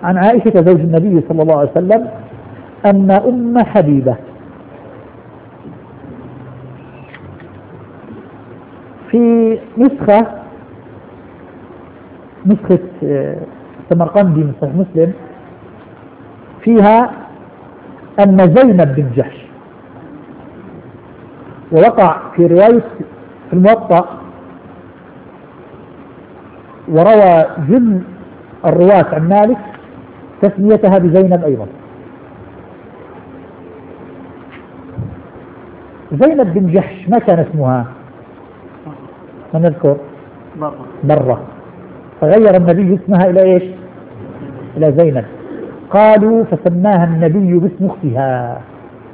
عن عائشة زوج النبي صلى الله عليه وسلم أن أم حبيبة في نسخة سمرقندي من صحيح مسلم فيها أن زينب بن جحش، ووقع في رواية في الموطأ وروى جل الرواة عن مالك تسميتها بزينب أيضا. زينب بن جحش ما كان اسمها؟ من نذكر؟ برة. فغير النبي اسمها إلى إيش؟ إلى زينب. قالوا فسماها النبي باسم اختها،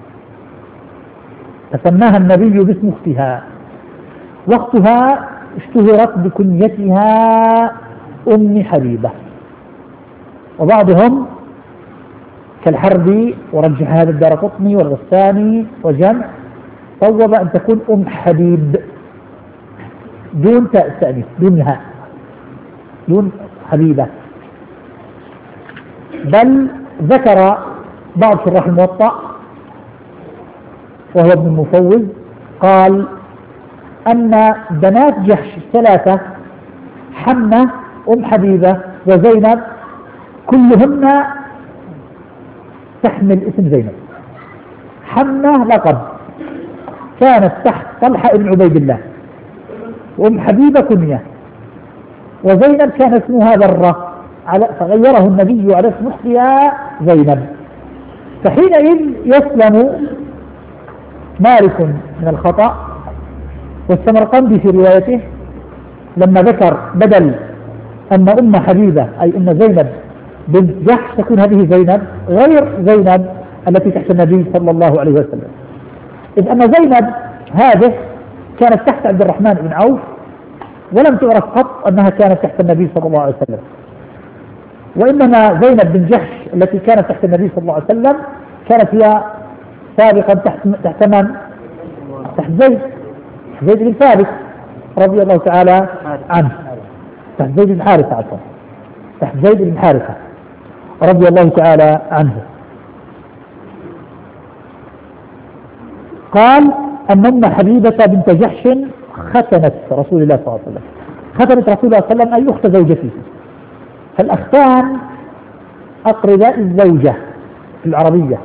فسماها النبي باسم اختها، واختها اشتهرت بكنيتها أم حبيبة. وبعضهم كالحربي ورجح هذا الدارقطني والغساني وجمع صوب أن تكون أم حبيب دون تاء التأنيث، دونها، دون حبيبة. بل ذكر بعض شراح الموطأ وهو ابن المفوز قال أن بنات جحش الثلاثة حمنة أم حبيبة وزينب كلهن تحمل اسم زينب. حمنة لقب كانت تحت طلحة بن عبيد الله، وأم حبيبة كنية، وزينب كان اسمها برة فغيره النبي على اسم اختها زينب. فحينئذ يسلم مالك من الخطأ، والسمرقندي في روايته لما ذكر بدل أن أم حبيبة أي أن زينب بنت جحش تكون هذه زينب غير زينب التي تحت النبي صلى الله عليه وسلم، إذ أن زينب هذه كانت تحت عبد الرحمن بن عوف، ولم تعرف قط أنها كانت تحت النبي صلى الله عليه وسلم. وإنما زينب بن جحش التي كانت تحت النبي صلى الله عليه وسلم كانت هي سابقا تحت من؟ تحت زيد بن ثابت رضي الله تعالى عنه، تحت زيد بن حارثة عفوا، تحت زيد بن حارثة رضي الله تعالى عنه. قال أن أم حبيبة بنت جحش ختنت رسول الله صلى الله عليه وسلم. ختنت رسول الله صلى الله عليه وسلم أي أخت زوجته. فالأختان أقرباء الزوجة في العربية،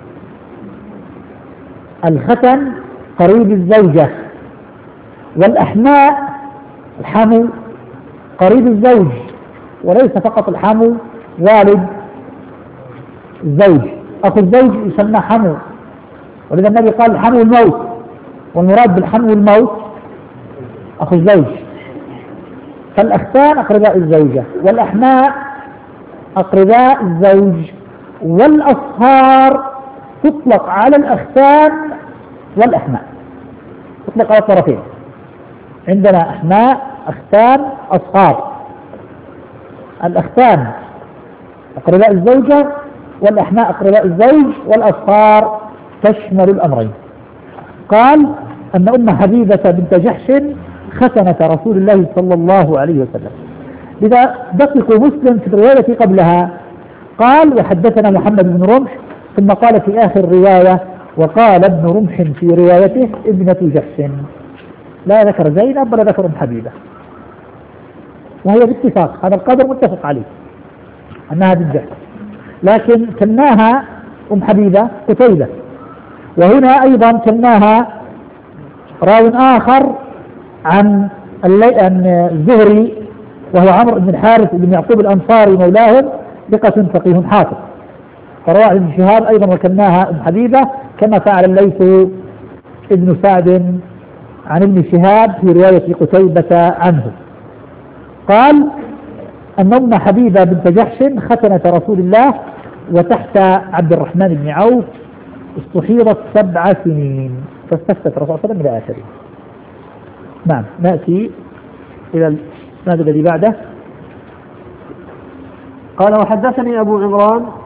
الختن قريب الزوجة، والأحماء الحمو قريب الزوج، وليس فقط الحمو والد الزوج، أخو الزوج يسمى حمو، ولذا النبي قال الحمو الموت، والمراد بالحمو الموت أخو الزوج. فالأختان أقرباء الزوجة، والأحماء أقرباء الزوج، والأصهار تطلق على الأختان والأحماء، تطلق على الطرفين. عندنا أحماء، أختان، أصهار. الأختان أقرباء الزوجة، والأحماء أقرباء الزوج، والأصهار تشمل الأمرين. قال أن أم حبيبة بنت جحش ختنت رسول الله صلى الله عليه وسلم. لذا دقق مسلم في الرواية قبلها قال وحدثنا محمد بن رمح، ثم قال في آخر رواية وقال ابن رمح في روايته ابنة جحش، لا ذكر زينب ولا ذكر أم حبيبة، وهي باتفاق هذا القدر متفق عليه أنها بنت جحش، لكن كناها أم حبيبة قتيبة. وهنا أيضا كناها راو آخر عن الزهري وهو عمرو بن الحارث بن يعقوب الأنصاري مولاهم ثقة فقيه حافظ، فروى عن ابن شهاب أيضا وكناها أم حبيبة كما فعل الليث ابن سعد عن ابن شهاب في رواية قتيبة عنه. قال أن أم حبيبة بنت جحش ختنت رسول الله وتحت عبد الرحمن بن عوف، استحيضت 7 سنين فاستفتت الرسول صلى الله عليه وسلم إلى آخره. نعم، نأتي إلى الإسناد الذي بعده. قال وحدثني أبو عمران